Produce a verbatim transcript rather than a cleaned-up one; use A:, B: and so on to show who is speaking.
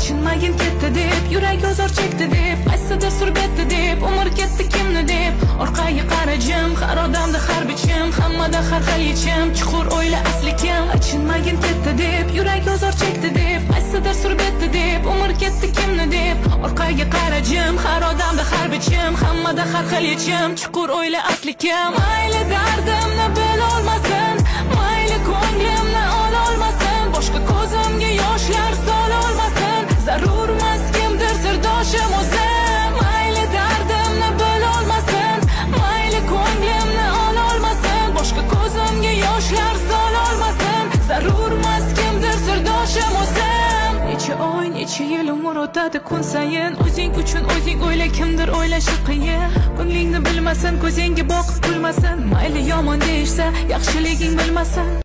A: achinmagin ketdi deb, yurak ozor chekdi deb, qaysidir surbetdi deb, umr ketdi kimni deb. Orqaga qarajim, har odamda har bichim, hammada har xil yechim, chuqur o'yla asli kim. Achinmagin ketdi deb, yurak ozor chekdi deb, qaysidir surbetdi deb, umr ketdi kimni deb. Orqaga qarajim, har odamda har bichim, hammada har xil yechim, chuqur o'yla asli kim. Mayli dardimni bilolmasin, mayli ko'nglimni ololmasin, boshqa ko'zimga yoshlar sololmasin, zarurmas kimdir sirdoshim o'zim. Mayli dardimni bilolmasin, mayli ko'nglimni ololmasin, boshqa ko'zimga yoshlar sololmasin, zarurmas kimdir sirdoshim o'zim. Necha oy, necha yil umr o'tadi kun sayin, o'zing uchun o'zing o'yla, kimdir o'ylashi qiyin. Ko'nglingni bilmasin, ko'zingga boqib kulmasin, mayli yomon deyishsa, yaxshiliging bilmasin.